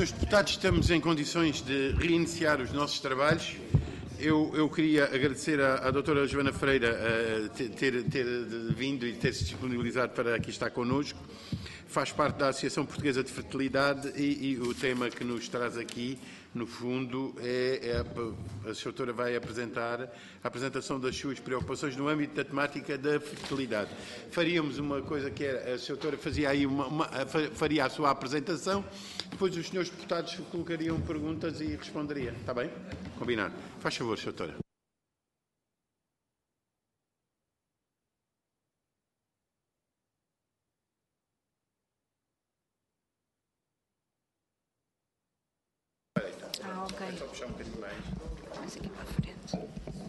Senhores Deputados, estamos em condições de reiniciar os nossos trabalhos. Eu queria agradecer à doutora Joana Ferreira ter vindo e ter-se disponibilizado para aqui estar connosco. Faz parte da Associação Portuguesa de Fertilidade e o tema que nos traz aqui, no fundo, a doutora vai apresentar a apresentação das suas preocupações no âmbito da temática da fertilidade. Faríamos uma coisa que era, a doutora fazia aí faria a sua apresentação, depois os senhores deputados colocariam perguntas e responderia. Está bem? Combinado. Faz favor, doutora. Ok. É só puxar um bocadinho mais. Mais aqui para a frente.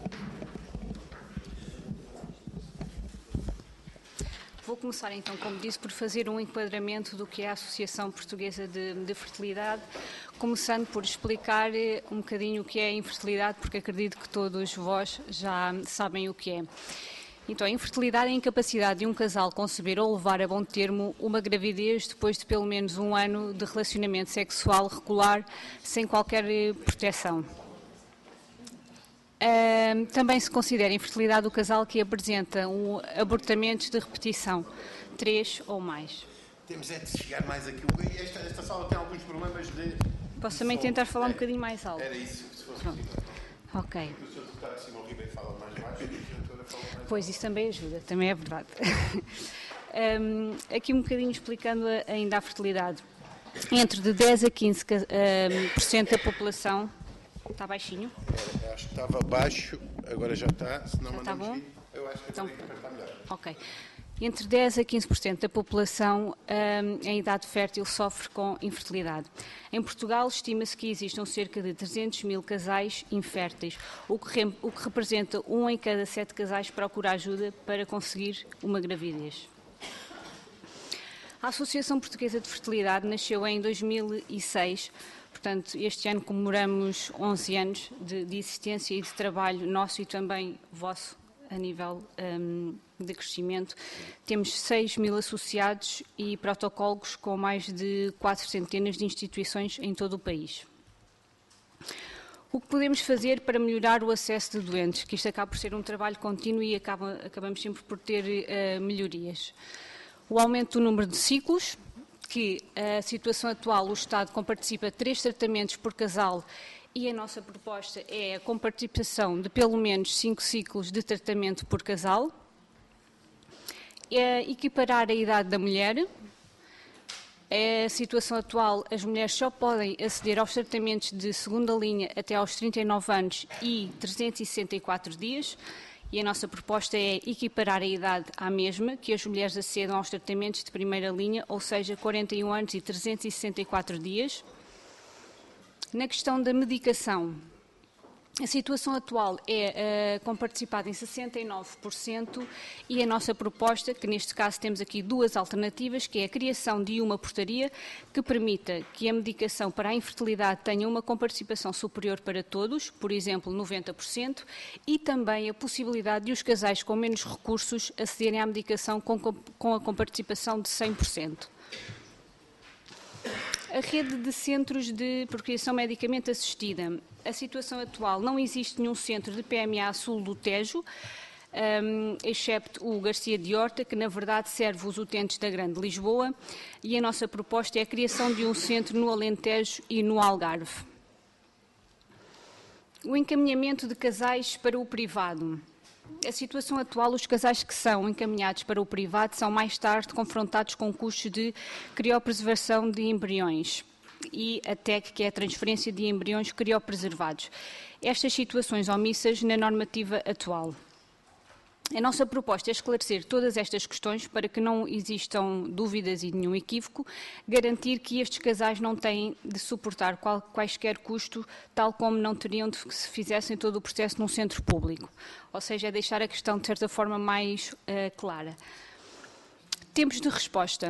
Vou começar então, como disse, por fazer um enquadramento do que é a Associação Portuguesa de Fertilidade, começando por explicar um bocadinho o que é a infertilidade, porque acredito que todos vós já sabem o que é. Então, a infertilidade é a incapacidade de um casal conceber ou levar a bom termo uma gravidez depois de pelo menos um ano de relacionamento sexual regular, sem qualquer proteção. Também se considera infertilidade o casal que apresenta abortamentos de repetição, 3 ou mais. Temos é de chegar mais aqui. Esta sala tem alguns problemas de... Posso também tentar falar um bocadinho mais alto? Era isso, se fosse possível. Ok. O Sr. Deputado Simão Ribeiro fala mais baixo e a doutora fala mais alto. Pois, isso também ajuda, também é verdade. Aqui um bocadinho explicando ainda a fertilidade. Entre de 10 a 15% da população... Está baixinho? Acho que estava baixo, agora já está, senão já está bom? Eu acho que então, está melhor. Ok. Entre 10 a 15% da população em idade fértil sofre com infertilidade. Em Portugal, estima-se que existam cerca de 300 mil casais inférteis, o que representa 1 em cada 7 casais procura ajuda para conseguir uma gravidez. A Associação Portuguesa de Fertilidade nasceu em 2006. Portanto, este ano comemoramos 11 anos de existência e de trabalho nosso e também vosso a nível de crescimento. Temos 6 mil associados e protocólogos com mais de 4 centenas de instituições em todo o país. O que podemos fazer para melhorar o acesso de doentes? Que isto acaba por ser um trabalho contínuo e acabamos sempre por ter melhorias. O aumento do número de ciclos, que a situação atual, o Estado comparticipa 3 tratamentos por casal e a nossa proposta é a comparticipação de pelo menos 5 ciclos de tratamento por casal. Equiparar a idade da mulher. A situação atual, as mulheres só podem aceder aos tratamentos de segunda linha até aos 39 anos e 364 dias. E a nossa proposta é equiparar a idade à mesma, que as mulheres acedam aos tratamentos de primeira linha, ou seja, 41 anos e 364 dias. Na questão da medicação, a situação atual é comparticipada em 69% e a nossa proposta, que neste caso temos aqui 2 alternativas, que é a criação de uma portaria que permita que a medicação para a infertilidade tenha uma comparticipação superior para todos, por exemplo, 90%, e também a possibilidade de os casais com menos recursos acederem à medicação com a comparticipação de 100%. A rede de centros de procriação medicamente assistida. A situação atual, não existe nenhum centro de PMA a sul do Tejo, excepto o Garcia de Horta, que na verdade serve os utentes da Grande Lisboa, e a nossa proposta é a criação de um centro no Alentejo e no Algarve. O encaminhamento de casais para o privado. A situação atual, os casais que são encaminhados para o privado são mais tarde confrontados com custos de criopreservação de embriões e a TEC, que é a transferência de embriões criopreservados. Estas situações omissas na normativa atual. A nossa proposta é esclarecer todas estas questões para que não existam dúvidas e nenhum equívoco, garantir que estes casais não têm de suportar quaisquer custos, tal como não teriam de se fizessem todo o processo num centro público. Ou seja, é deixar a questão de certa forma mais clara. Tempos de resposta.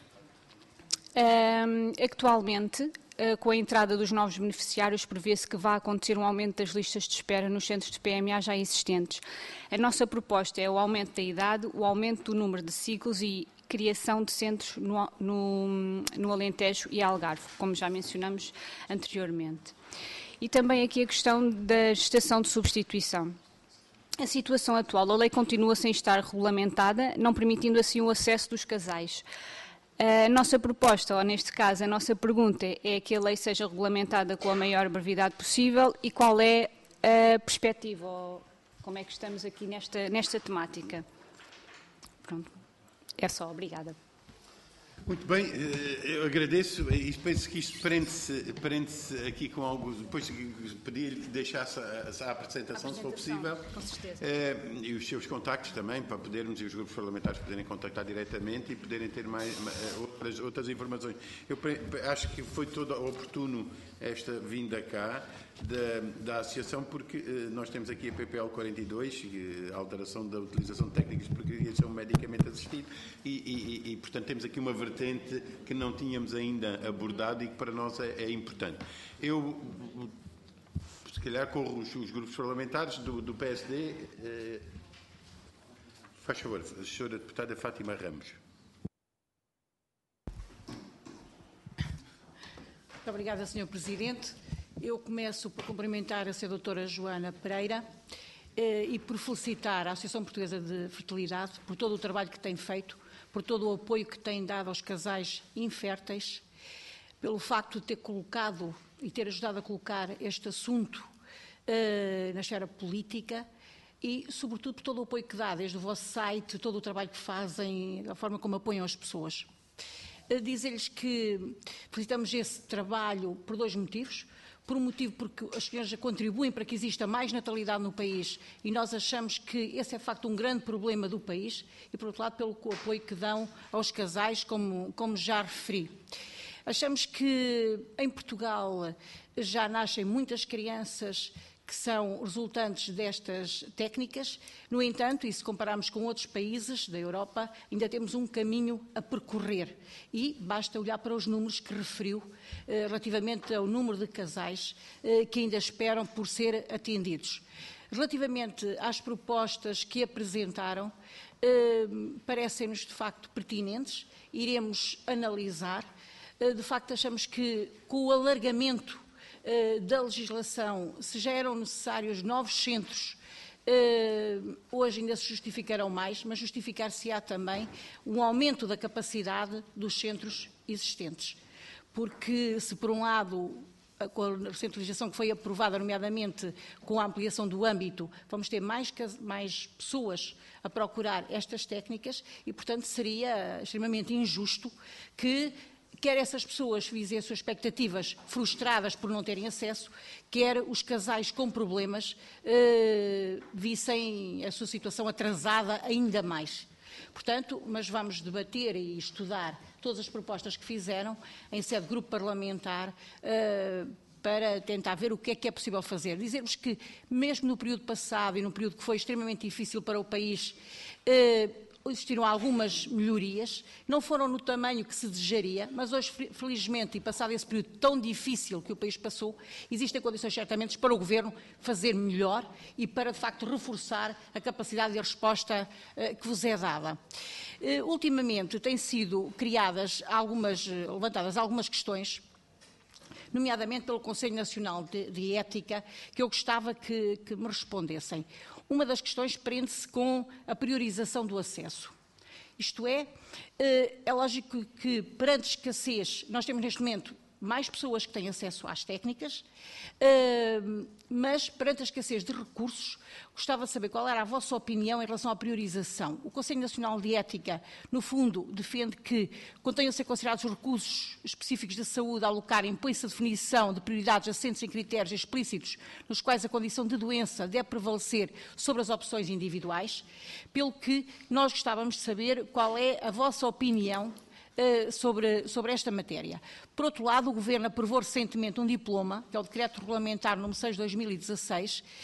Atualmente, com a entrada dos novos beneficiários, prevê-se que vai acontecer um aumento das listas de espera nos centros de PMA já existentes. A nossa proposta é o aumento da idade, o aumento do número de ciclos e criação de centros no Alentejo e Algarve, como já mencionamos anteriormente. E também aqui a questão da gestação de substituição. A situação atual, a lei continua sem estar regulamentada, não permitindo assim o acesso dos casais. A nossa proposta, ou neste caso a nossa pergunta, é que a lei seja regulamentada com a maior brevidade possível e qual é a perspectiva, ou como é que estamos aqui nesta temática. Pronto, é só, obrigada. Muito bem, eu agradeço e penso que isto prende-se aqui com algo. Depois pedir-lhe que deixasse a apresentação, se for possível. Com certeza. E os seus contactos também, para podermos, e os grupos parlamentares poderem contactar diretamente e poderem ter mais outras informações. Eu acho que foi todo oportuno esta vinda cá da Associação, porque nós temos aqui a PPL 42, a alteração da utilização de técnicas de procriação medicamente assistida, e, portanto, temos aqui uma vertente que não tínhamos ainda abordado e que para nós é importante. Eu, se calhar, corro os grupos parlamentares do PSD. Faz favor, a senhora deputada Fátima Ramos. Muito obrigada, Sr. Presidente. Eu começo por cumprimentar a Sra. Doutora Joana Pereira e por felicitar a Associação Portuguesa de Fertilidade por todo o trabalho que tem feito, por todo o apoio que tem dado aos casais inférteis, pelo facto de ter colocado e ter ajudado a colocar este assunto na esfera política e, sobretudo, por todo o apoio que dá, desde o vosso site, todo o trabalho que fazem, a forma como apoiam as pessoas. Dizer-lhes que felicitamos esse trabalho por dois motivos. Por um motivo, porque as senhoras contribuem para que exista mais natalidade no país e nós achamos que esse é, de facto, um grande problema do país e, por outro lado, pelo apoio que dão aos casais, como já referi. Achamos que em Portugal já nascem muitas crianças que são resultantes destas técnicas. No entanto, e se compararmos com outros países da Europa, ainda temos um caminho a percorrer e basta olhar para os números que referiu relativamente ao número de casais que ainda esperam por ser atendidos. Relativamente às propostas que apresentaram, parecem-nos de facto pertinentes, iremos analisar. De facto, achamos que com o alargamento da legislação, se já eram necessários novos centros, hoje ainda se justificarão mais, mas justificar-se-á também um aumento da capacidade dos centros existentes. Porque se por um lado, com a recente legislação que foi aprovada, nomeadamente com a ampliação do âmbito, vamos ter mais pessoas a procurar estas técnicas e, portanto, seria extremamente injusto que quer essas pessoas vissem suas expectativas frustradas por não terem acesso, quer os casais com problemas vissem a sua situação atrasada ainda mais. Portanto, mas vamos debater e estudar todas as propostas que fizeram em sede de grupo parlamentar para tentar ver o que é possível fazer. Dizemos que, mesmo no período passado e num período que foi extremamente difícil para o país, existiram algumas melhorias, não foram no tamanho que se desejaria, mas hoje, felizmente, e passado esse período tão difícil que o país passou, existem condições certamente para o Governo fazer melhor e para, de facto, reforçar a capacidade de resposta que vos é dada. Ultimamente têm sido levantadas algumas questões, nomeadamente pelo Conselho Nacional de Ética, que eu gostava que me respondessem. Uma das questões prende-se com a priorização do acesso. Isto é lógico que perante escassez, nós temos neste momento mais pessoas que têm acesso às técnicas, mas perante a escassez de recursos, gostava de saber qual era a vossa opinião em relação à priorização. O Conselho Nacional de Ética, no fundo, defende que, quando tenham de ser considerados os recursos específicos da saúde a alocar, impõe-se a definição de prioridades assentes em critérios explícitos, nos quais a condição de doença deve prevalecer sobre as opções individuais, pelo que nós gostávamos de saber qual é a vossa opinião sobre esta matéria. Por outro lado, o Governo aprovou recentemente um diploma, que é o Decreto Regulamentar número 6/2016,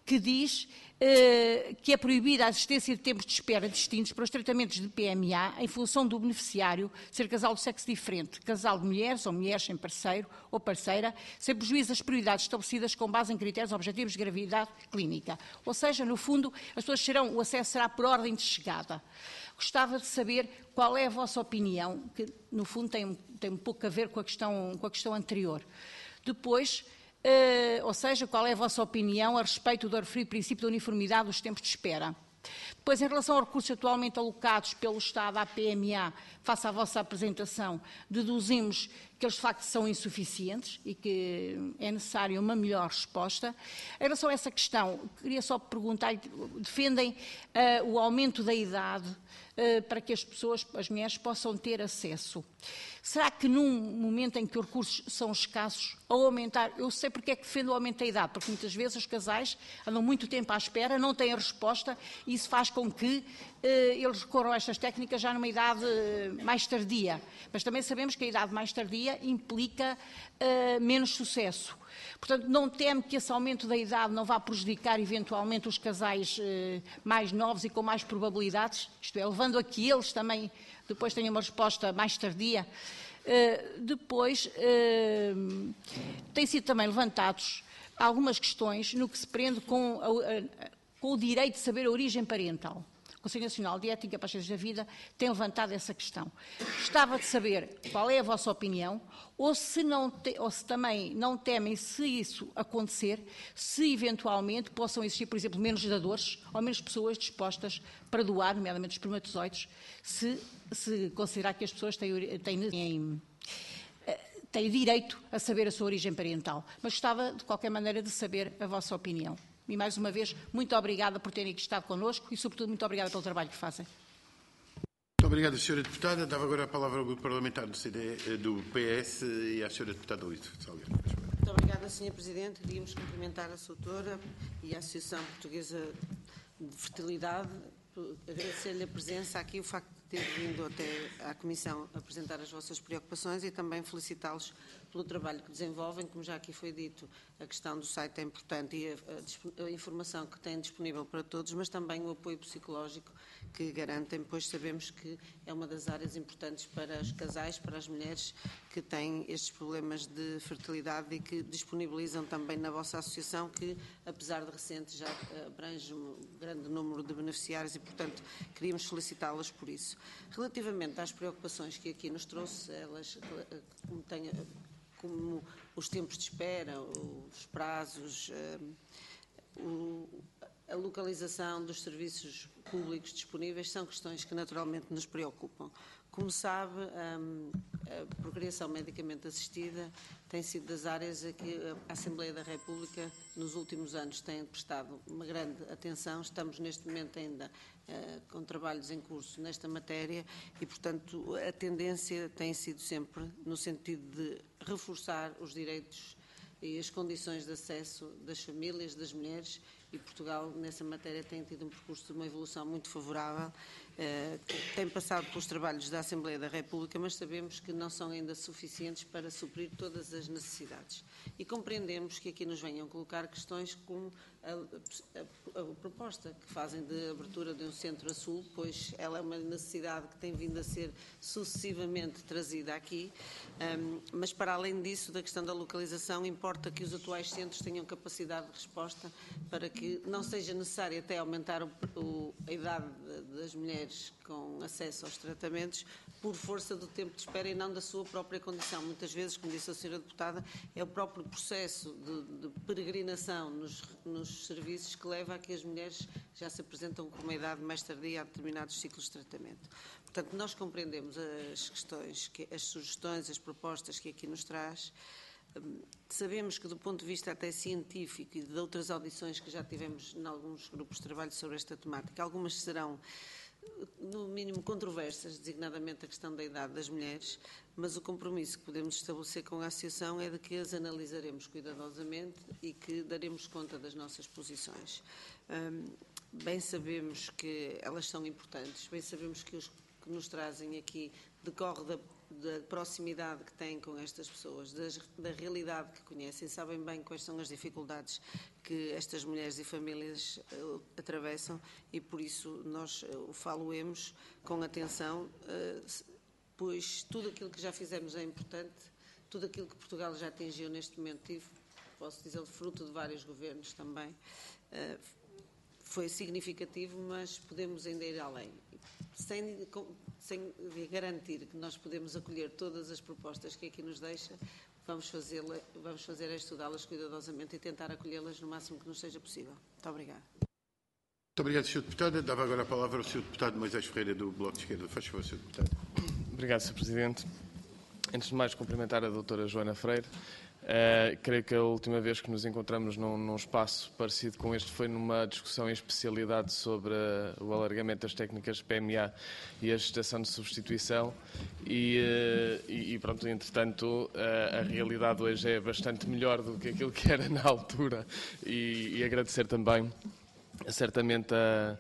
que diz que é proibida a existência de tempos de espera distintos para os tratamentos de PMA em função do beneficiário ser casal de sexo diferente, casal de mulheres ou mulheres sem parceiro ou parceira, sem prejuízo das prioridades estabelecidas com base em critérios objetivos de gravidade clínica. Ou seja, no fundo, as pessoas o acesso será por ordem de chegada. Gostava de saber qual é a vossa opinião, que no fundo tem um pouco a ver com a questão anterior. Depois, ou seja, qual é a vossa opinião a respeito do referido princípio da uniformidade dos tempos de espera? Depois, em relação aos recursos atualmente alocados pelo Estado à PMA, face à vossa apresentação, deduzimos que eles de facto são insuficientes e que é necessária uma melhor resposta. Em relação a essa questão, queria só perguntar, defendem o aumento da idade para que as pessoas, as mulheres, possam ter acesso. Será que num momento em que os recursos são escassos, ao aumentar, eu sei porque é que defendo o aumento da idade, porque muitas vezes os casais andam muito tempo à espera, não têm a resposta, e isso faz com que eles recorram a estas técnicas já numa idade mais tardia. Mas também sabemos que a idade mais tardia implica menos sucesso. Portanto, não teme que esse aumento da idade não vá prejudicar eventualmente os casais mais novos e com mais probabilidades? Isto é, levando a que eles também depois tenham uma resposta mais tardia. Depois, têm sido também levantados algumas questões no que se prende com o direito de saber a origem parental. O Conselho Nacional de Ética para as Ciências da Vida tem levantado essa questão. Gostava de saber qual é a vossa opinião, ou se também não temem, se isso acontecer, se eventualmente possam existir, por exemplo, menos dadores ou menos pessoas dispostas para doar, nomeadamente os espermatozoides, se considerar que as pessoas têm direito a saber a sua origem parental. Mas gostava, de qualquer maneira, de saber a vossa opinião. E, mais uma vez, muito obrigada por terem aqui estado connosco e, sobretudo, muito obrigada pelo trabalho que fazem. Muito obrigado, Sra. Deputada. Dava agora a palavra ao Grupo Parlamentar do PS e à Sra. Deputada Luísa Salgueiro. Muito obrigada, Sr. Presidente. Queríamos cumprimentar a sua autora e a Associação Portuguesa de Fertilidade, agradecer-lhe a presença aqui, o facto de ter vindo até à Comissão apresentar as vossas preocupações e também felicitá-los pelo trabalho que desenvolvem. Como já aqui foi dito, a questão do site é importante e a informação que têm disponível para todos, mas também o apoio psicológico que garantem, pois sabemos que é uma das áreas importantes para os casais, para as mulheres que têm estes problemas de fertilidade e que disponibilizam também na vossa associação, que, apesar de recente, já abrange um grande número de beneficiários e, portanto, queríamos felicitá-las por isso. Relativamente às preocupações que aqui nos trouxe, elas, como os tempos de espera, os prazos, a localização dos serviços públicos disponíveis, são questões que naturalmente nos preocupam. Como sabe, a procriação medicamente assistida tem sido das áreas a que a Assembleia da República nos últimos anos tem prestado uma grande atenção. Estamos neste momento ainda com trabalhos em curso nesta matéria e, portanto, a tendência tem sido sempre no sentido de reforçar os direitos e as condições de acesso das famílias, das mulheres, e Portugal, nessa matéria, tem tido um percurso de uma evolução muito favorável. Tem passado pelos trabalhos da Assembleia da República, mas sabemos que não são ainda suficientes para suprir todas as necessidades. E compreendemos que aqui nos venham colocar questões como a proposta que fazem de abertura de um centro a sul, pois ela é uma necessidade que tem vindo a ser sucessivamente trazida aqui, mas para além disso, da questão da localização, importa que os atuais centros tenham capacidade de resposta para que não seja necessário até aumentar a idade das mulheres com acesso aos tratamentos por força do tempo de espera e não da sua própria condição. Muitas vezes, como disse a Sra. Deputada, é o próprio processo de peregrinação nos serviços que leva a que as mulheres já se apresentam com uma idade mais tardia a determinados ciclos de tratamento. Portanto, nós compreendemos as questões, as sugestões, as propostas que aqui nos traz. Sabemos que, do ponto de vista até científico e de outras audições que já tivemos em alguns grupos de trabalho sobre esta temática, algumas serão, no mínimo, controversas, designadamente a questão da idade das mulheres, mas o compromisso que podemos estabelecer com a Associação é de que as analisaremos cuidadosamente e que daremos conta das nossas posições. Bem sabemos que elas são importantes, bem sabemos que os que nos trazem aqui decorre da da proximidade que têm com estas pessoas, da realidade que conhecem, sabem bem quais são as dificuldades que estas mulheres e famílias atravessam e por isso nós o faloemos com atenção, pois tudo aquilo que já fizemos é importante, tudo aquilo que Portugal já atingiu neste momento, posso dizer, fruto de vários governos também, foi significativo, mas podemos ainda ir além. Sem garantir que nós podemos acolher todas as propostas que aqui nos deixa, vamos fazer é estudá-las cuidadosamente e tentar acolhê-las no máximo que nos seja possível. Muito obrigada. Muito obrigado, Sr. Deputado. Dava agora a palavra ao Sr. Deputado Moisés Ferreira, do Bloco de Esquerda. Faz favor, Sr. Deputado. Obrigado, Sr. Presidente. Antes de mais, cumprimentar a doutora Joana Freire. Creio que a última vez que nos encontramos num espaço parecido com este foi numa discussão em especialidade sobre o alargamento das técnicas PMA e a gestação de substituição e pronto, entretanto, a realidade hoje é bastante melhor do que aquilo que era na altura e agradecer também, certamente,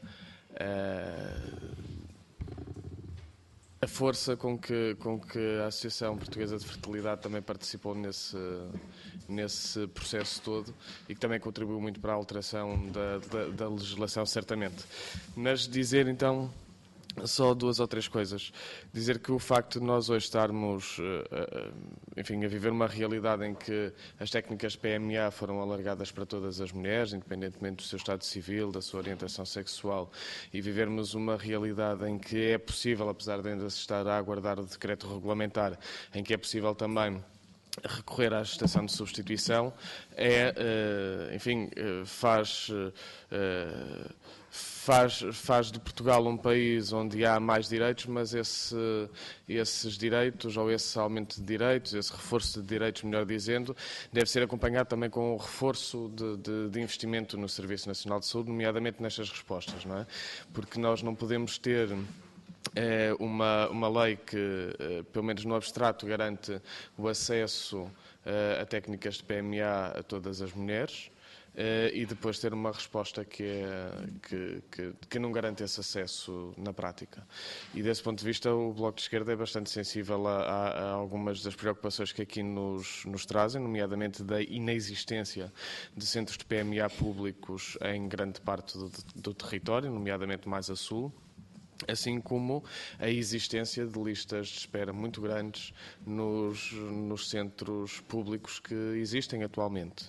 a força com que a Associação Portuguesa de Fertilidade também participou nesse processo todo e que também contribuiu muito para a alteração da legislação, certamente. Mas dizer, então, só 2 ou 3 coisas. Dizer que o facto de nós hoje estarmos, enfim, a viver uma realidade em que as técnicas PMA foram alargadas para todas as mulheres, independentemente do seu estado civil, da sua orientação sexual, e vivermos uma realidade em que é possível, apesar de ainda se estar a aguardar o decreto regulamentar, em que é possível também recorrer à gestação de substituição, enfim, faz de Portugal um país onde há mais direitos, mas esses direitos, ou esse aumento de direitos, esse reforço de direitos, melhor dizendo, deve ser acompanhado também com o reforço de investimento no Serviço Nacional de Saúde, nomeadamente nestas respostas, não é? Porque nós não podemos ter uma lei que, pelo menos no abstrato, garante o acesso a técnicas de PMA a todas as mulheres e depois ter uma resposta que não garante esse acesso na prática. E desse ponto de vista o Bloco de Esquerda é bastante sensível a algumas das preocupações que aqui nos trazem, nomeadamente da inexistência de centros de PMA públicos em grande parte do território, nomeadamente mais a sul, assim como a existência de listas de espera muito grandes nos centros públicos que existem atualmente.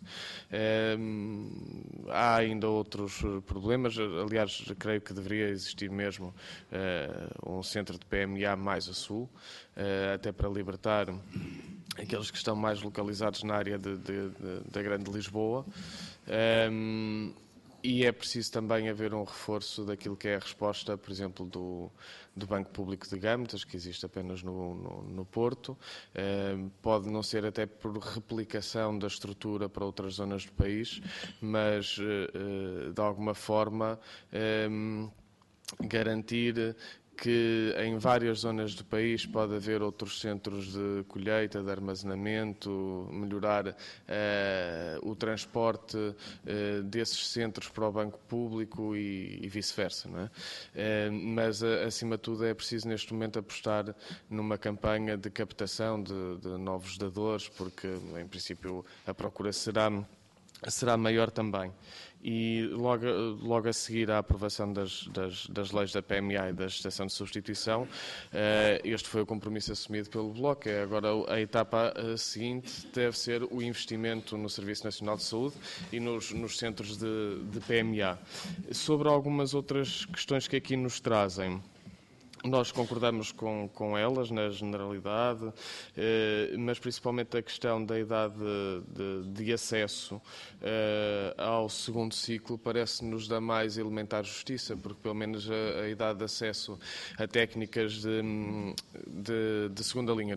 Há ainda outros problemas, aliás, creio que deveria existir mesmo um centro de PMA mais a sul, até para libertar aqueles que estão mais localizados na área da Grande Lisboa. E é preciso também haver um reforço daquilo que é a resposta, por exemplo, do Banco Público de Gâmetas, que existe apenas no Porto. Pode não ser até por replicação da estrutura para outras zonas do país, mas, de alguma forma, garantir que em várias zonas do país pode haver outros centros de colheita, de armazenamento, melhorar o transporte desses centros para o banco público e vice-versa, não é? Mas, acima de tudo, é preciso neste momento apostar numa campanha de captação de novos dadores, porque, em princípio, a procura será maior também. E logo a seguir à aprovação das leis da PMA e da gestação de substituição, este foi o compromisso assumido pelo Bloco. Agora a etapa seguinte deve ser o investimento no Serviço Nacional de Saúde e nos centros de PMA. Sobre algumas outras questões que aqui nos trazem, nós concordamos com elas, na generalidade, mas principalmente a questão da idade de acesso ao segundo ciclo parece-nos da mais elementar justiça, porque pelo menos a idade de acesso a técnicas de segunda linha,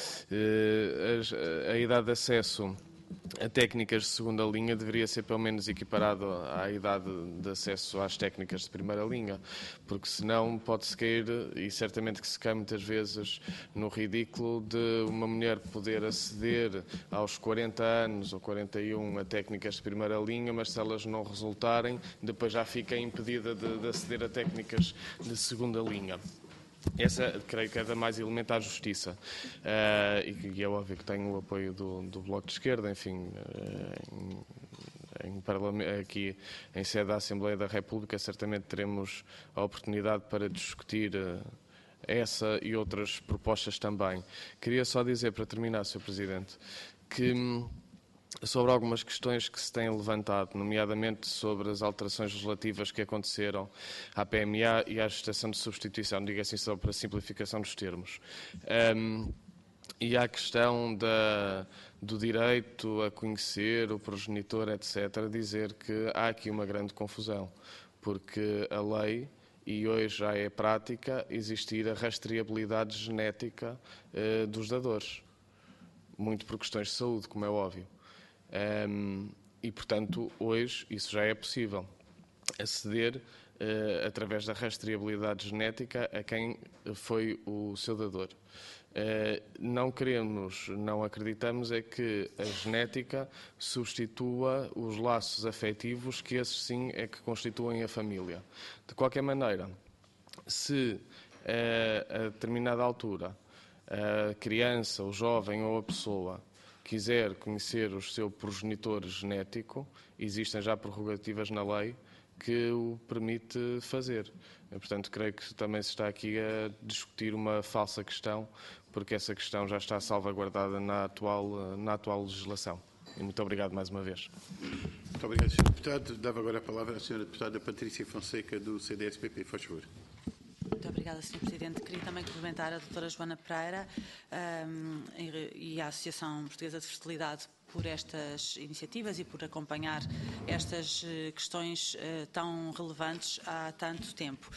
a idade de acesso a técnicas de segunda linha deveria ser pelo menos equiparado à idade de acesso às técnicas de primeira linha, porque senão pode-se cair, e certamente que se cai muitas vezes, no ridículo de uma mulher poder aceder aos 40 anos ou 41 a técnicas de primeira linha, mas se elas não resultarem, depois já fica impedida de aceder a técnicas de segunda linha. Essa, creio que é da mais elementar justiça. E é óbvio que tenho o apoio do Bloco de Esquerda, enfim, aqui em sede da Assembleia da República, certamente teremos a oportunidade para discutir essa e outras propostas também. Queria só dizer, para terminar, Sr. Presidente, que sobre algumas questões que se têm levantado, nomeadamente sobre as alterações legislativas que aconteceram à PMA e à gestação de substituição, digo assim só para simplificação dos termos. E à questão do direito a conhecer o progenitor, etc., dizer que há aqui uma grande confusão, porque a lei, e hoje já é prática, existir a rastreabilidade genética dos dadores, muito por questões de saúde, como é óbvio. E, portanto, hoje isso já é possível, aceder através da rastreabilidade genética a quem foi o seu dador. Não acreditamos é que a genética substitua os laços afetivos, que esses sim é que constituem a família. De qualquer maneira, se a determinada altura a criança, o jovem ou a pessoa quiser conhecer o seu progenitor genético, existem já prerrogativas na lei que o permite fazer. Portanto, creio que também se está aqui a discutir uma falsa questão, porque essa questão já está salvaguardada na atual legislação. E muito obrigado mais uma vez. Muito obrigado, Sr. Deputado. Dava agora a palavra à Sra. Deputada Patrícia Fonseca, do CDS-PP. Faz favor. Muito obrigada, Sr. Presidente. Queria também cumprimentar a doutora Joana Pereira e a Associação Portuguesa de Fertilidade por estas iniciativas e por acompanhar estas questões tão relevantes há tanto tempo.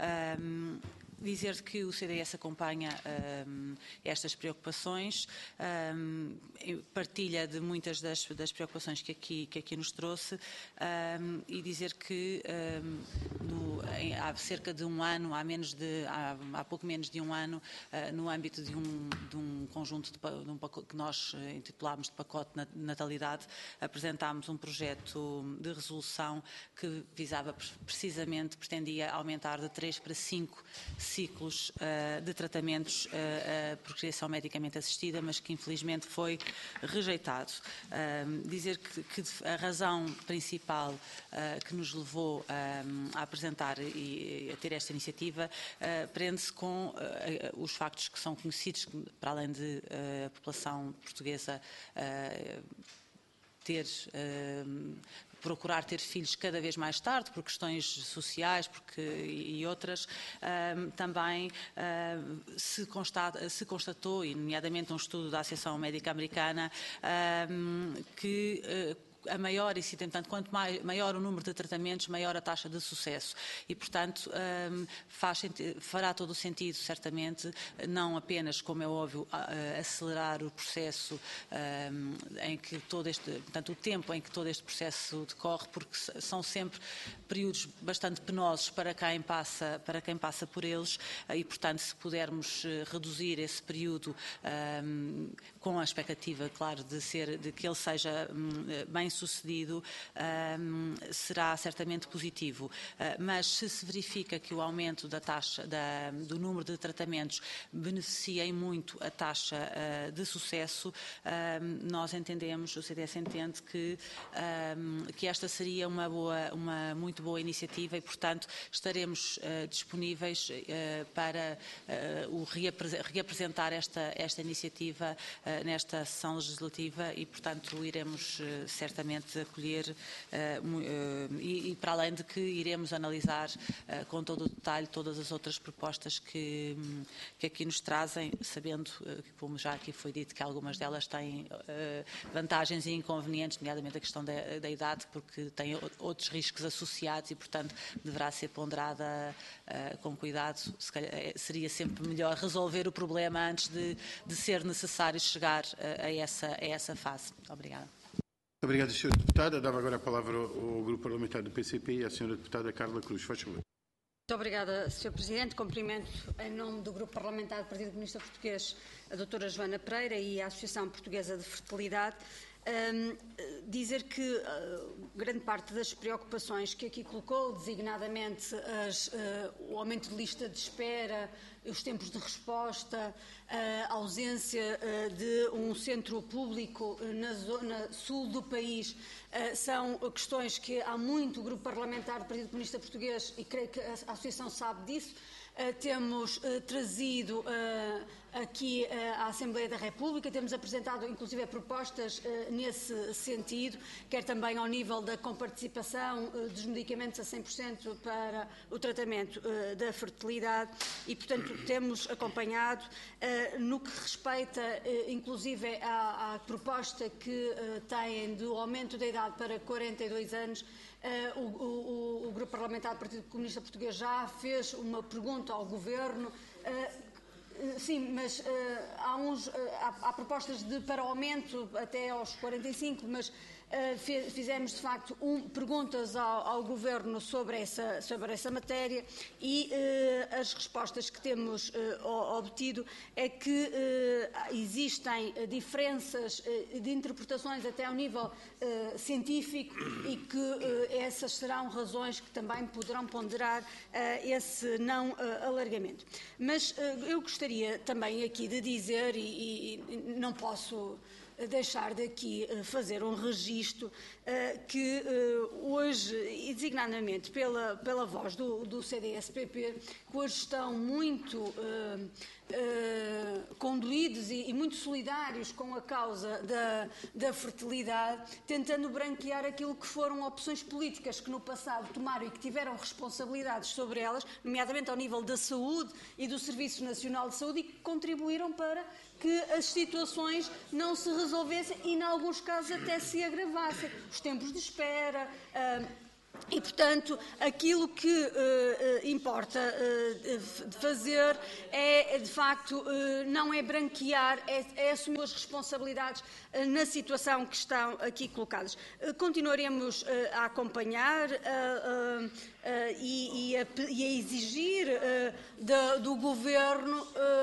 Dizer que o CDS acompanha estas preocupações, partilha de muitas das preocupações que aqui nos trouxe, e dizer que há cerca de um ano, há pouco menos de um ano, no âmbito de um conjunto de um pacote que nós intitulámos de pacote natalidade, apresentámos um projeto de resolução que visava precisamente, pretendia aumentar de 3 para 5 ciclos de tratamentos por criação medicamente assistida, mas que infelizmente foi rejeitado. Dizer que a razão principal que nos levou a apresentar e a ter esta iniciativa prende-se com os factos que são conhecidos, para além de a população portuguesa procurar ter filhos cada vez mais tarde, por questões sociais e outras, também se constatou, e nomeadamente um estudo da Associação Médica Americana, que a maior incidência, portanto, quanto maior o número de tratamentos, maior a taxa de sucesso. E, portanto, fará todo o sentido, certamente, não apenas, como é óbvio, acelerar o processo em que portanto, o tempo em que todo este processo decorre, porque são sempre períodos bastante penosos para quem passa por eles, e, portanto, se pudermos reduzir esse período com a expectativa, claro, de que ele seja bem sucedido, será certamente positivo. Mas se verifica que o aumento da taxa, do número de tratamentos beneficia em muito a taxa de sucesso, nós entendemos, o CDS entende que esta seria uma muito boa iniciativa e, portanto, estaremos disponíveis para reapresentar esta iniciativa nesta sessão legislativa e, portanto, iremos certamente acolher e para além de que iremos analisar com todo o detalhe todas as outras propostas que aqui nos trazem, sabendo, como já aqui foi dito, que algumas delas têm vantagens e inconvenientes, nomeadamente a questão da idade, porque tem outros riscos associados e, portanto, deverá ser ponderada com cuidado. Se calhar, seria sempre melhor resolver o problema antes de ser necessário chegar a essa fase. Obrigada. Muito obrigado, Sra. Deputada. Dava agora a palavra ao Grupo Parlamentar do PCP e à Sra. Deputada Carla Cruz. Faz favor. Muito obrigada, Sr. Presidente. Cumprimento, em nome do Grupo Parlamentar do Partido Comunista Português, a doutora Joana Pereira e a Associação Portuguesa de Fertilidade. Dizer que grande parte das preocupações que aqui colocou, designadamente o aumento de lista de espera, os tempos de resposta, a ausência de um centro público na zona sul do país, são questões que há muito o Grupo Parlamentar do Partido Comunista Português, e creio que a Associação sabe disso, temos trazido aqui à Assembleia da República, temos apresentado inclusive propostas nesse sentido, quer também ao nível da comparticipação dos medicamentos a 100% para o tratamento da fertilidade e, portanto, temos acompanhado no que respeita inclusive à proposta que têm do aumento da idade para 42 anos. O Grupo Parlamentar do Partido Comunista Português já fez uma pergunta ao Governo. Sim, mas há propostas para aumento até aos 45, mas fizemos de facto perguntas ao Governo sobre essa matéria e as respostas que temos obtido é que existem diferenças de interpretações até ao nível científico e que essas serão razões que também poderão ponderar esse não alargamento. Mas eu gostaria também aqui de dizer, e não posso deixar de aqui fazer um registro que hoje, e designadamente pela voz do CDS-PP, que hoje estão muito conduídos e muito solidários com a causa da fertilidade, tentando branquear aquilo que foram opções políticas que no passado tomaram e que tiveram responsabilidades sobre elas, nomeadamente ao nível da saúde e do Serviço Nacional de Saúde, e que contribuíram para que as situações não se resolvessem e, em alguns casos, até se agravassem. Os tempos de espera. E, portanto, aquilo que importa fazer é, de facto, não é branquear, é assumir as responsabilidades na situação que estão aqui colocadas. Continuaremos a acompanhar e a exigir do Governo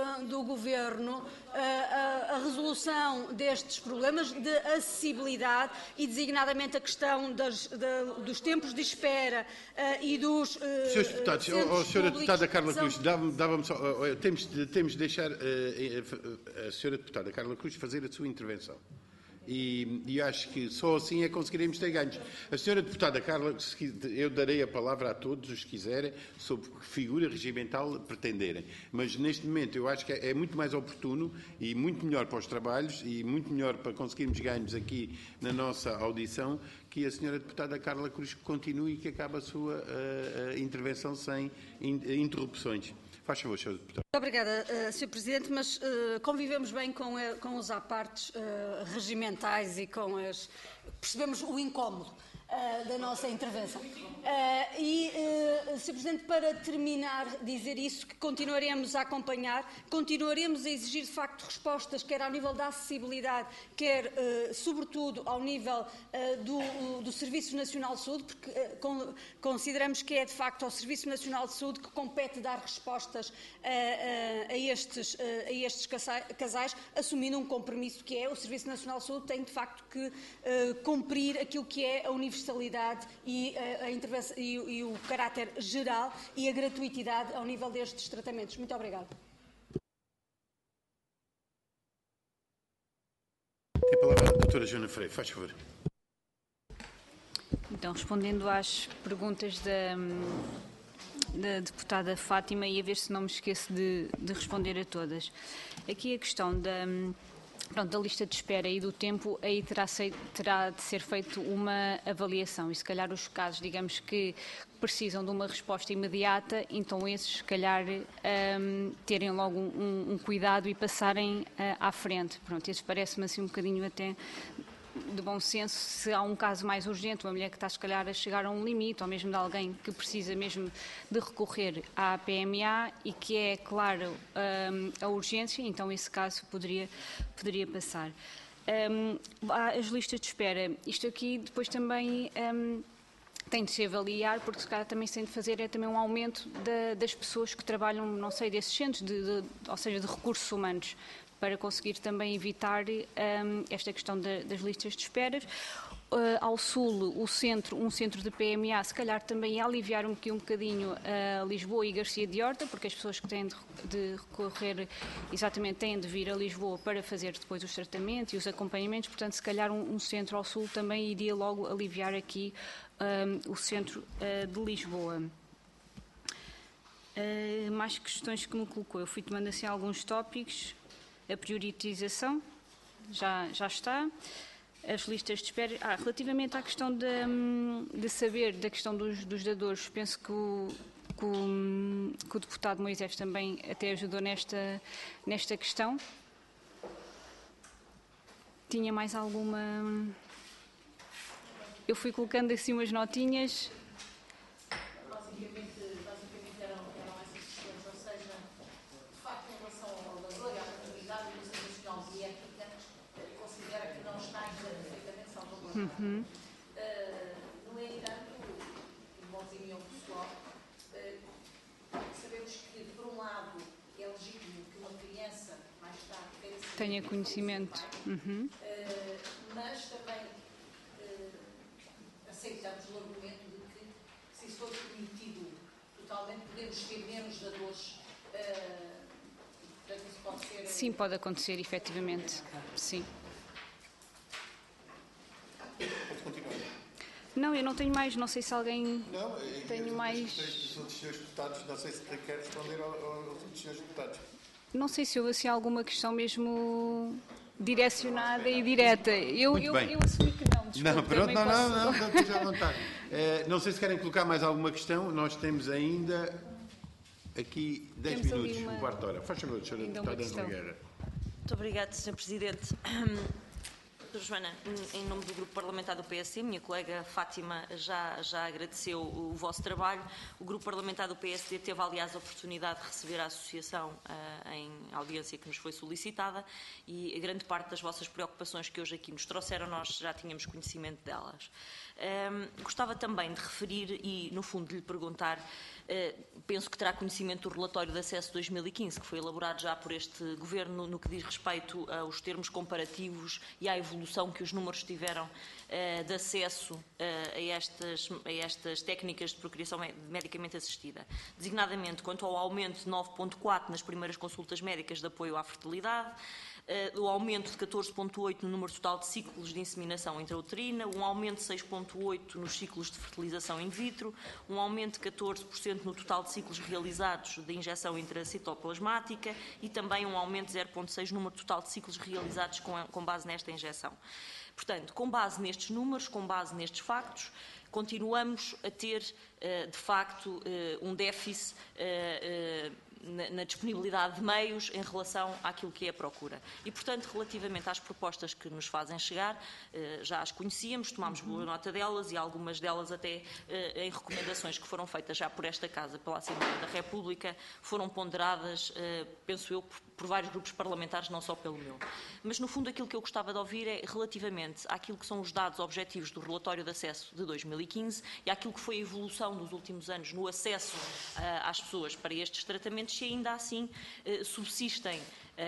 a resolução destes problemas de acessibilidade e, designadamente, a questão dos tempos de espera e dos Senhores deputados, Sra. Deputada Carla Cruz, dava-me só, temos de deixar a Sra. Deputada Carla Cruz fazer a sua intervenção. E acho que só assim é que conseguiremos ter ganhos. A Sra. Deputada Carla, eu darei a palavra a todos os que quiserem, sobre que figura regimental pretenderem. Mas, neste momento, eu acho que é muito mais oportuno e muito melhor para os trabalhos e muito melhor para conseguirmos ganhos aqui na nossa audição que a Sra. Deputada Carla Cruz continue e que acabe a sua intervenção sem interrupções. Faz favor, Sra. Deputada. Muito obrigada, Sr. Presidente, mas convivemos bem com os apartes regimentais e percebemos o incómodo da nossa intervenção. Sr. Presidente, para terminar, dizer isso, que continuaremos a acompanhar, continuaremos a exigir, de facto, respostas, quer ao nível da acessibilidade, quer, sobretudo, ao nível do Serviço Nacional de Saúde, porque consideramos que é, de facto, ao Serviço Nacional de Saúde que compete dar respostas a estes casais, assumindo um compromisso que é o Serviço Nacional de Saúde tem, de facto, que cumprir aquilo que é a universalidade e o caráter geral e a gratuitidade ao nível destes tratamentos. Muito obrigada. Tem a palavra a doutora Joana Freire, faz favor. Então, respondendo às perguntas da deputada Fátima, e a ver se não me esqueço de responder a todas. Aqui a questão da lista de espera e do tempo, aí terá de ser feita uma avaliação e, se calhar, os casos, digamos, que precisam de uma resposta imediata, então esses, se calhar, terem logo um cuidado e passarem à frente. Pronto, esses parece-me assim um bocadinho até de bom senso. Se há um caso mais urgente, uma mulher que está, se calhar, a chegar a um limite, ou mesmo de alguém que precisa mesmo de recorrer à PMA e que é, claro, a urgência, então esse caso poderia passar. As listas de espera, isto aqui depois também tem de se avaliar, porque se calhar também se tem de fazer também um aumento das pessoas que trabalham, não sei, desses centros, ou seja, de recursos humanos. para conseguir também evitar esta questão das listas de espera. Ao sul, um centro de PMA, se calhar também aliviar um bocadinho a Lisboa e Garcia de Horta, porque as pessoas que têm de recorrer, exatamente, têm de vir a Lisboa para fazer depois os tratamentos e os acompanhamentos, portanto, se calhar um centro ao sul também iria logo aliviar aqui o centro de Lisboa. Mais questões que me colocou, eu fui tomando assim alguns tópicos. A priorização já está. As listas de espera. Relativamente à questão de saber da questão dos dadores, penso que o deputado Moisés também até ajudou nesta questão. Tinha mais alguma... Eu fui colocando assim umas notinhas. Basicamente eram essas questões, ou seja, de facto, em relação ao dador e à paternidade, a Comissão Nacional de Ética considera que não está ainda perfeitamente salvaguardado. No entanto, em uma opinião pessoal, sabemos que, por um lado, é legítimo que uma criança mais tarde tenha conhecimento. Mas também aceitamos o argumento de que, se isso for permitido totalmente, podemos ter menos dadores. Portanto, isso pode ser... Sim, pode acontecer, efetivamente. Sim. Pode continuar. Não, eu não tenho mais. Não sei se alguém Não, tem mais... Os outros senhores deputados, não sei se quer responder aos outros senhores deputados. Não sei se houve assim alguma questão mesmo direcionada e direta. Eu assumi que não, desculpe. Não, pronto, não, esteja à vontade. Não sei se querem colocar mais alguma questão. Nós temos ainda aqui 10 minutos, um quarto de hora. Faz favor, senhora deputada Angela Guerra. Muito obrigada, Sr. Presidente. Joana, em nome do Grupo Parlamentar do PSD, minha colega Fátima já agradeceu o vosso trabalho. O Grupo Parlamentar do PSD teve, aliás, a oportunidade de receber a Associação em audiência que nos foi solicitada e a grande parte das vossas preocupações que hoje aqui nos trouxeram, nós já tínhamos conhecimento delas. Gostava também de referir e, no fundo, de lhe perguntar, penso que terá conhecimento do relatório de acesso 2015, que foi elaborado já por este Governo no que diz respeito aos termos comparativos e à evolução que os números tiveram de acesso a estas técnicas de procriação medicamente assistida. Designadamente, quanto ao aumento de 9,4 nas primeiras consultas médicas de apoio à fertilidade, o aumento de 14,8 no número total de ciclos de inseminação intrauterina, um aumento de 6,8 nos ciclos de fertilização in vitro, um aumento de 14% no total de ciclos realizados de injeção intracitoplasmática e também um aumento de 0,6 no número total de ciclos realizados com base nesta injeção. Portanto, com base nestes números, com base nestes factos, continuamos a ter, de facto, um déficit na disponibilidade de meios em relação àquilo que é a procura. E, portanto, relativamente às propostas que nos fazem chegar, já as conhecíamos, tomámos boa nota delas e algumas delas até em recomendações que foram feitas já por esta Casa, pela Assembleia da República, foram ponderadas, penso eu, por vários grupos parlamentares, não só pelo meu. Mas, no fundo, aquilo que eu gostava de ouvir é relativamente àquilo que são os dados objetivos do relatório de acesso de 2015 e àquilo que foi a evolução dos últimos anos no acesso às pessoas para estes tratamentos, se ainda assim subsistem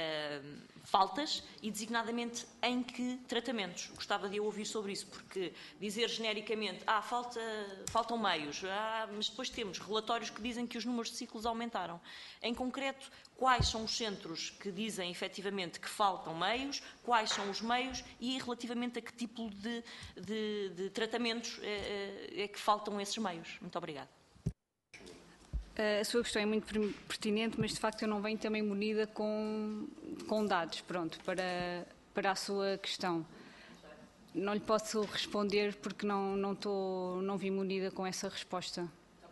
faltas e, designadamente, em que tratamentos. Gostava de eu ouvir sobre isso, porque dizer genericamente, faltam meios, mas depois temos relatórios que dizem que os números de ciclos aumentaram. Em concreto, quais são os centros que dizem efetivamente que faltam meios, quais são os meios e relativamente a que tipo de tratamentos é que faltam esses meios. Muito obrigada. A sua questão é muito pertinente, mas de facto eu não venho também munida com dados, pronto, para a sua questão. Não lhe posso responder porque não vim munida com essa resposta.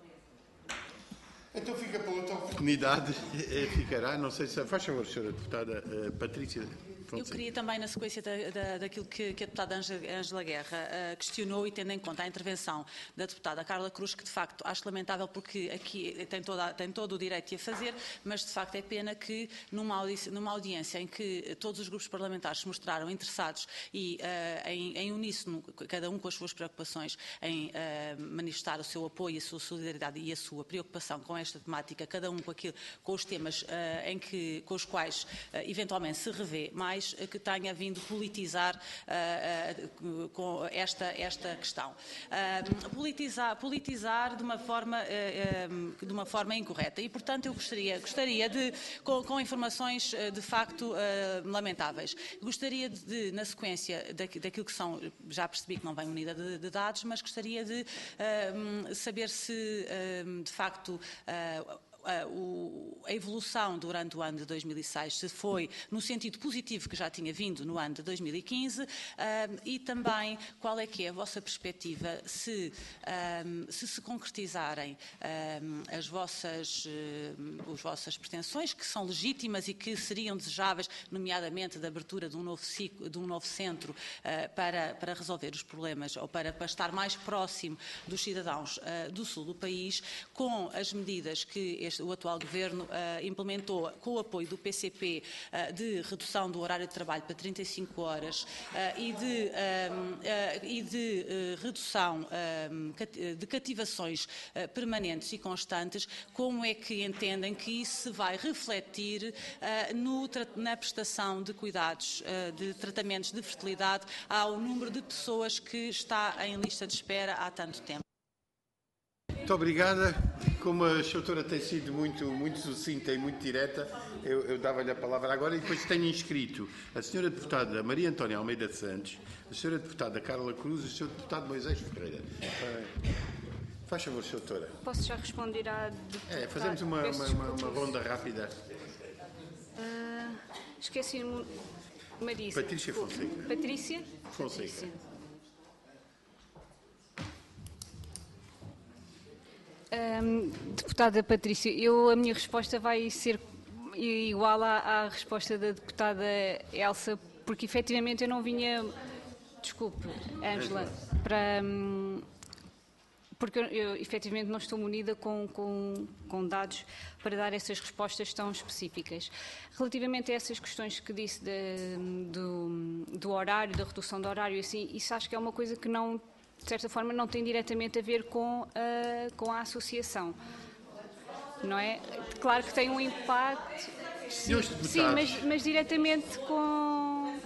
Então fica para outra oportunidade, ficará, não sei se... Faz favor, senhora deputada Patrícia. Eu queria também, na sequência daquilo que a deputada Ângela Guerra questionou e tendo em conta a intervenção da deputada Carla Cruz, que de facto acho lamentável porque aqui tem todo o direito de a fazer, mas de facto é pena que numa audiência em que todos os grupos parlamentares se mostraram interessados e em uníssono, cada um com as suas preocupações, em manifestar o seu apoio, a sua solidariedade e a sua preocupação com esta temática, cada um com os temas com os quais eventualmente se revê mais, que tenha vindo politizar com esta questão. Politizar de uma forma incorreta e, portanto, eu gostaria de, com informações de facto lamentáveis, gostaria de, na sequência daquilo que são, já percebi que não vem munida de dados, mas gostaria de saber se de facto a evolução durante o ano de 2006 se foi no sentido positivo que já tinha vindo no ano de 2015 e também qual é que é a vossa perspectiva se concretizarem as vossas pretensões, que são legítimas e que seriam desejáveis, nomeadamente da abertura de um novo centro para resolver os problemas ou para estar mais próximo dos cidadãos do sul do país, com as medidas que o atual Governo implementou com o apoio do PCP de redução do horário de trabalho para 35 horas e de redução de cativações permanentes e constantes, como é que entendem que isso se vai refletir na prestação de cuidados, de tratamentos de fertilidade ao número de pessoas que está em lista de espera há tanto tempo? Muito obrigada. Como a doutora tem sido muito sucinta e muito direta, eu dava-lhe a palavra agora e depois tenho inscrito a senhora deputada Maria Antónia Almeida Santos, a senhora deputada Carla Cruz e o senhor deputado Moisés Ferreira. Faz favor, doutora. Posso já responder à deputada? Fazemos uma ronda rápida. Esqueci-me. Marisa. Patrícia Fonseca. Patrícia? Fonseca. Patrícia. Deputada Patrícia, a minha resposta vai ser igual à resposta da deputada Elsa, porque efetivamente eu não vinha, desculpe, Ângela, porque eu efetivamente não estou munida com dados para dar essas respostas tão específicas. Relativamente a essas questões que disse do horário, da redução do horário, assim, isso acho que é uma coisa que não, de certa forma, não tem diretamente a ver com a associação, não é? Claro que tem um impacto, sim, mas diretamente com...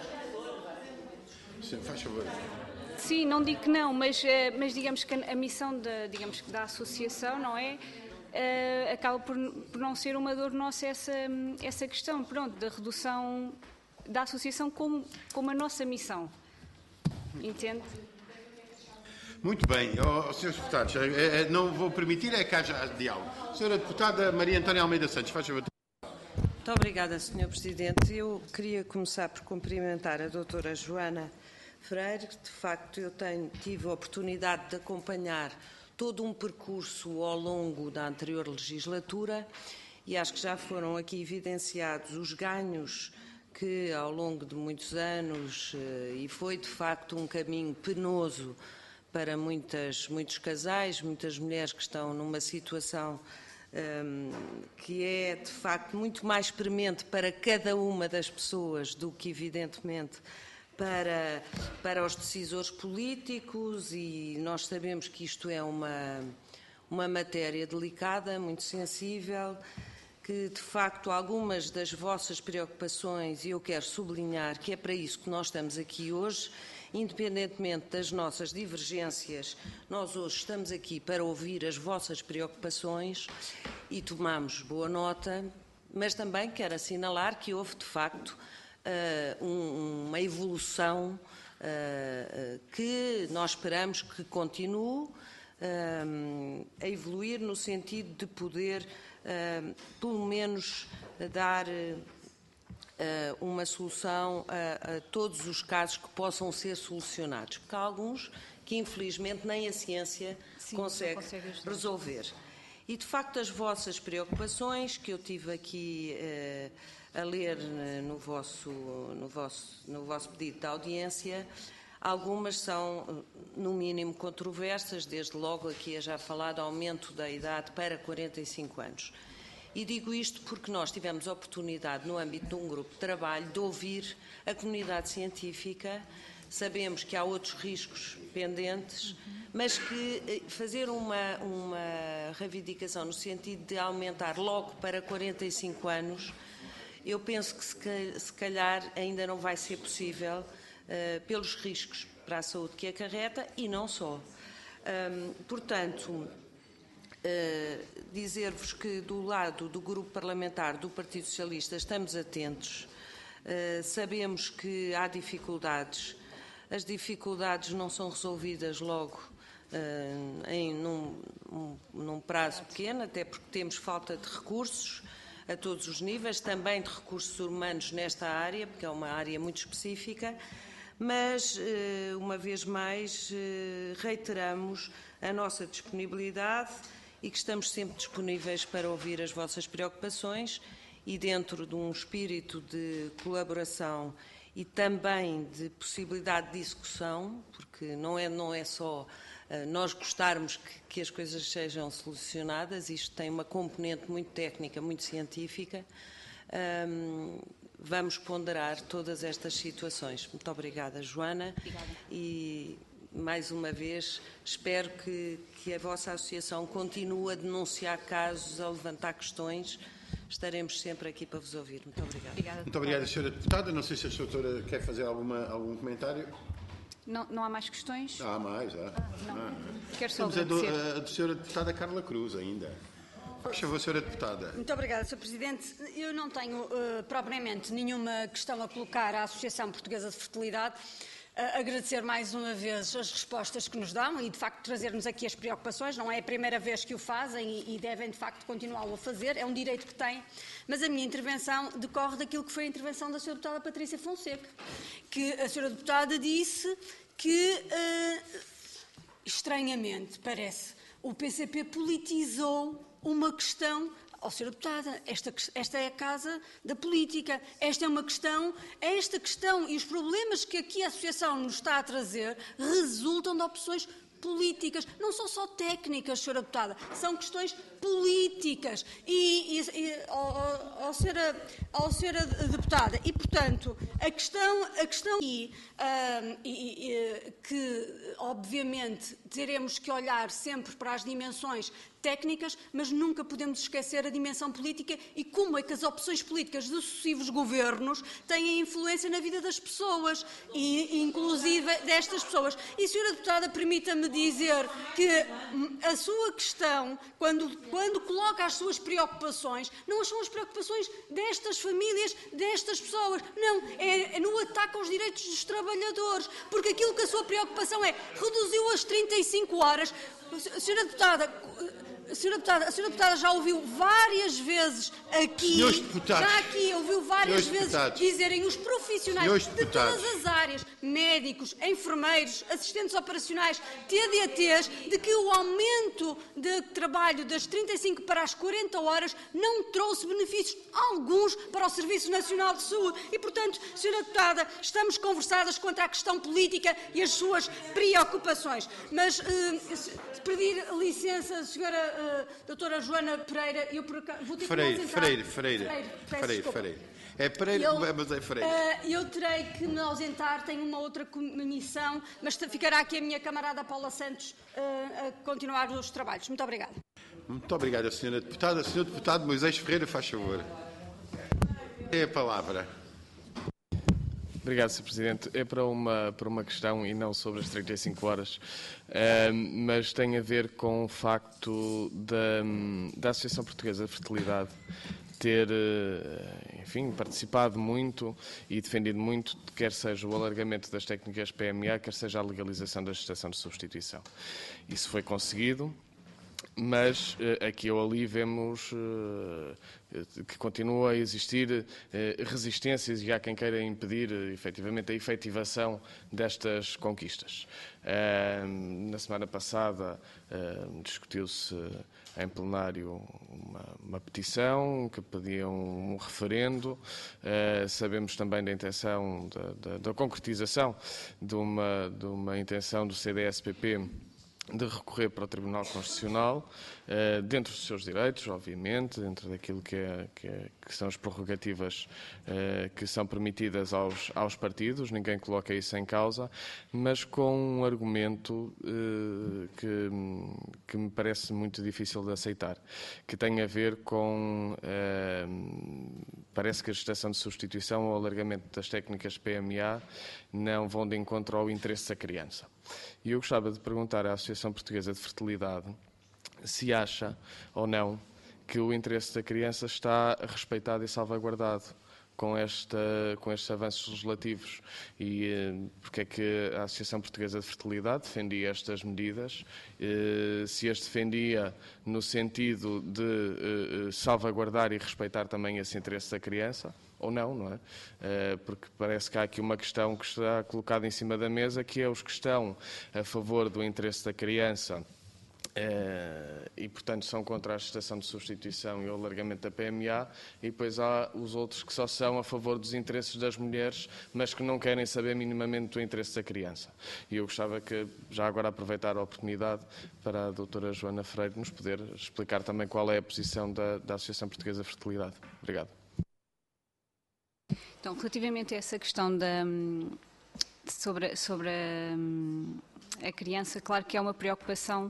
Sim, faz favor. Sim, não digo que não, mas digamos que a missão da associação, não é? Acaba por não ser uma dor nossa essa questão, pronto, da redução da associação como a nossa missão, entende? Muito bem, senhores deputados, não vou permitir que haja diálogo. Senhora deputada Maria Antónia Almeida Santos, faz favor. Muito obrigada, Sr. Presidente. Eu queria começar por cumprimentar a doutora Joana Freire, que de facto eu tive a oportunidade de acompanhar todo um percurso ao longo da anterior legislatura e acho que já foram aqui evidenciados os ganhos que ao longo de muitos anos, e foi de facto um caminho penoso para muitos casais, muitas mulheres que estão numa situação que é de facto muito mais premente para cada uma das pessoas do que evidentemente para os decisores políticos, e nós sabemos que isto é uma matéria delicada, muito sensível, que de facto algumas das vossas preocupações, e eu quero sublinhar que é para isso que nós estamos aqui hoje, independentemente das nossas divergências, nós hoje estamos aqui para ouvir as vossas preocupações e tomamos boa nota, mas também quero assinalar que houve de facto uma evolução que nós esperamos que continue a evoluir no sentido de poder, pelo menos, dar uma solução a todos os casos que possam ser solucionados, porque há alguns que infelizmente nem a ciência consegue resolver. E, de facto, as vossas preocupações, que eu tive aqui a ler no vosso pedido de audiência, algumas são, no mínimo, controversas, desde logo aqui é já falado aumento da idade para 45 anos. E digo isto porque nós tivemos a oportunidade, no âmbito de um grupo de trabalho, de ouvir a comunidade científica. Sabemos que há outros riscos pendentes, mas que fazer uma reivindicação no sentido de aumentar logo para 45 anos, eu penso que se calhar ainda não vai ser possível pelos riscos para a saúde que acarreta e não só. Portanto, dizer-vos que do lado do Grupo Parlamentar do Partido Socialista estamos atentos, sabemos que há dificuldades. As dificuldades não são resolvidas logo num prazo pequeno, até porque temos falta de recursos a todos os níveis, também de recursos humanos nesta área, porque é uma área muito específica, mas, uma vez mais, reiteramos a nossa disponibilidade e que estamos sempre disponíveis para ouvir as vossas preocupações e dentro de um espírito de colaboração e também de possibilidade de discussão, porque não é só nós gostarmos que as coisas sejam solucionadas, isto tem uma componente muito técnica, muito científica, vamos ponderar todas estas situações. Muito obrigada, Joana. Obrigada. E, mais uma vez, espero que a vossa associação continue a denunciar casos, a levantar questões. Estaremos sempre aqui para vos ouvir. Muito obrigada. Obrigada. Muito obrigada, Sra. Deputada. Não sei se a doutora quer fazer algum comentário. Não há mais questões? Há mais, há. Quero só Temos agradecer. a Sra. Deputada Carla Cruz ainda. Faz favor, Sra. Deputada. Muito obrigada, Sr. Presidente. Eu não tenho propriamente nenhuma questão a colocar à Associação Portuguesa de Fertilidade. Agradecer mais uma vez as respostas que nos dão e, de facto, trazer-nos aqui as preocupações. Não é a primeira vez que o fazem e devem, de facto, continuá-lo a fazer. É um direito que têm. Mas a minha intervenção decorre daquilo que foi a intervenção da Sra. Deputada Patrícia Fonseca, que a Sra. Deputada disse que, estranhamente, parece, o PCP politizou uma questão. Sra. Deputada, esta é a casa da política, esta questão e os problemas que aqui a Associação nos está a trazer resultam de opções políticas, não são só técnicas, Sra. Deputada, são questões políticas ao Sra. Deputada, e portanto a questão aqui que obviamente teremos que olhar sempre para as dimensões técnicas, mas nunca podemos esquecer a dimensão política e como é que as opções políticas de sucessivos governos têm influência na vida das pessoas, e inclusive destas pessoas. E, Sra. Deputada, permita-me dizer que a sua questão, quando coloca as suas preocupações, não são as preocupações destas famílias, destas pessoas, não, é no ataque aos direitos dos trabalhadores, porque aquilo que a sua preocupação é, reduziu as 35 horas. Sra. Sra. Deputada já ouviu várias vezes aqui, ouviu várias vezes dizerem os profissionais de todas as áreas, médicos, enfermeiros, assistentes operacionais, TDTs, de que o aumento de trabalho das 35 para as 40 horas não trouxe benefícios alguns para o Serviço Nacional de Saúde. E, portanto, Sra. Deputada, estamos conversadas quanto à questão política e as suas preocupações. Mas, pedir licença, Sra. Doutora Joana Pereira, eu vou ter que me ausentar. Freire. É Pereira, mas é Freire. Eu terei que me ausentar, tenho uma outra comissão, mas ficará aqui a minha camarada Paula Santos a continuar os trabalhos. Muito obrigada. Muito obrigada, Sra. Deputada. Sr. Deputado Moisés Ferreira, faz favor. É a palavra. Obrigado, Sr. Presidente. É para uma questão e não sobre as 35 horas, mas tem a ver com o facto da Associação Portuguesa de Fertilidade ter, enfim, participado muito e defendido muito, quer seja o alargamento das técnicas PMA, quer seja a legalização da gestação de substituição. Isso foi conseguido. mas aqui ou ali vemos que continua a existir resistências e há quem queira impedir efetivamente a efetivação destas conquistas. Na semana passada discutiu-se em plenário uma petição que pedia um referendo. Sabemos também da intenção, da concretização de uma intenção do CDS-PP de recorrer para o Tribunal Constitucional, dentro dos seus direitos, obviamente, dentro daquilo que são as prerrogativas que são permitidas aos partidos, ninguém coloca isso em causa, mas com um argumento que me parece muito difícil de aceitar, que tem a ver com, parece que a gestação de substituição ou alargamento das técnicas PMA não vão de encontro ao interesse da criança. E eu gostava de perguntar à Associação Portuguesa de Fertilidade se acha ou não que o interesse da criança está respeitado e salvaguardado com estes avanços legislativos e porque é que a Associação Portuguesa de Fertilidade defendia estas medidas, se as defendia no sentido de salvaguardar e respeitar também esse interesse da criança, ou não, não é? Porque parece que há aqui uma questão que está colocada em cima da mesa, que é os que estão a favor do interesse da criança e, portanto, são contra a gestação de substituição e o alargamento da PMA, e depois há os outros que só são a favor dos interesses das mulheres, mas que não querem saber minimamente do interesse da criança. E eu gostava que, já agora, aproveitar a oportunidade para a doutora Joana Freire nos poder explicar também qual é a posição da Associação Portuguesa de Fertilidade. Obrigado. Então, relativamente a essa questão sobre a criança, claro que é uma preocupação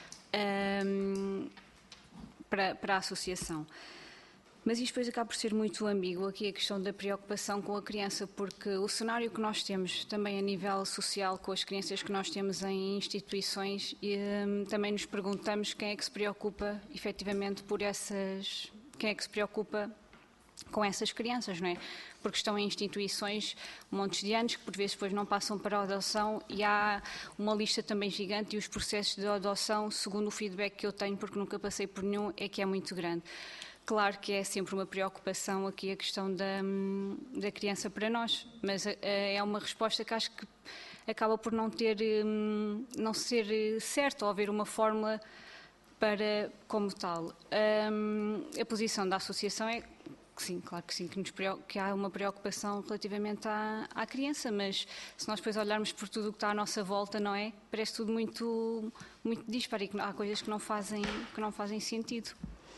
para a associação. Mas isto depois acaba por ser muito ambíguo aqui a questão da preocupação com a criança, porque o cenário que nós temos também a nível social com as crianças que nós temos em instituições, também nos perguntamos quem é que se preocupa efetivamente quem é que se preocupa com essas crianças, não é? Porque estão em instituições montes de anos que por vezes depois não passam para a adoção e há uma lista também gigante e os processos de adoção, segundo o feedback que eu tenho, porque nunca passei por nenhum, é que é muito grande. Claro que é sempre uma preocupação aqui a questão da criança para nós, mas é uma resposta que acho que acaba por não ser certo ou haver uma fórmula para como tal. A posição da associação é sim, claro que sim, que há uma preocupação relativamente à criança, mas se nós depois olharmos por tudo o que está à nossa volta, não é? Parece tudo muito, muito disparo e há coisas que não fazem sentido.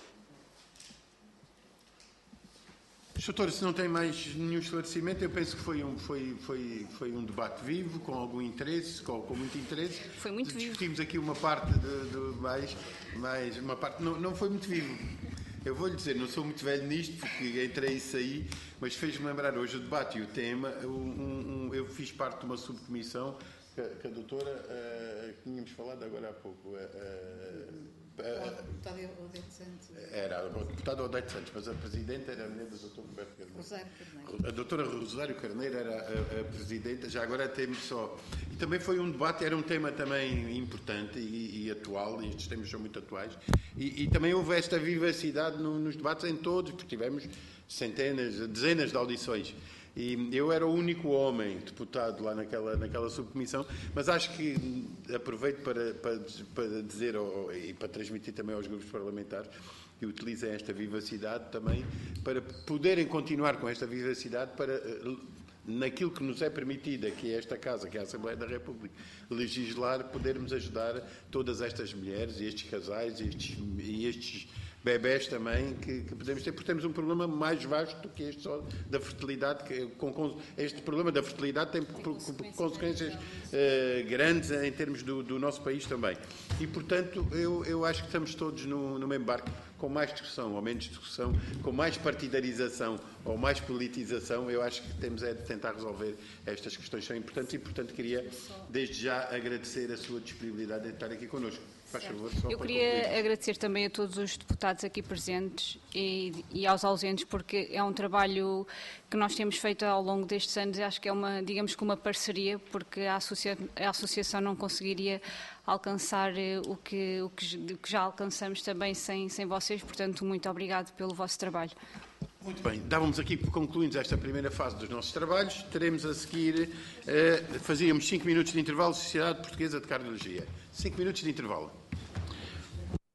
Doutor, se não tem mais nenhum esclarecimento, eu penso que foi um debate vivo, com algum interesse, com muito interesse. Foi muito vivo. Discutimos aqui uma parte mais uma parte não foi muito vivo. Eu vou-lhe dizer, não sou muito velho nisto, porque entrei e saí, mas fez-me lembrar hoje o debate e o tema. Eu fiz parte de uma subcomissão que a doutora, que tínhamos falado agora há pouco, Deputado Odete Santos. Era o deputado Odete Santos, mas a presidente era a mulher do Dr. Roberto Carneiro. Rosário Carneiro. A doutora Rosário Carneiro era a presidente, já agora temos só. E também foi um debate, era um tema também importante e atual, e estes temas são muito atuais. E também houve esta vivacidade nos debates em todos, porque tivemos dezenas de audições. E eu era o único homem deputado lá naquela subcomissão, mas acho que aproveito para dizer e para transmitir também aos grupos parlamentares que utilizem esta vivacidade também para poderem continuar com esta vivacidade para, naquilo que nos é permitido, que é esta Casa, que é a Assembleia da República, legislar, podermos ajudar todas estas mulheres e estes casais e estes bebés também que podemos ter, porque temos um problema mais vasto do que este só da fertilidade. Este problema da fertilidade tem consequências grandes em termos do nosso país também. E, portanto, eu acho que estamos todos no mesmo barco, com mais discussão ou menos discussão, com mais partidarização ou mais politização. Eu acho que temos é de tentar resolver estas questões que são importantes e, portanto, queria desde já agradecer a sua disponibilidade de estar aqui connosco. Eu queria agradecer também a todos os deputados aqui presentes e aos ausentes, porque é um trabalho que nós temos feito ao longo destes anos. Acho que é digamos que uma parceria, porque a associação não conseguiria alcançar o que já alcançamos também sem vocês. Portanto, muito obrigado pelo vosso trabalho. Muito bem, dávamos aqui por concluídos esta primeira fase dos nossos trabalhos. Teremos a seguir, fazíamos 5 minutos de intervalo, Sociedade Portuguesa de Cardiologia. 5 minutos de intervalo.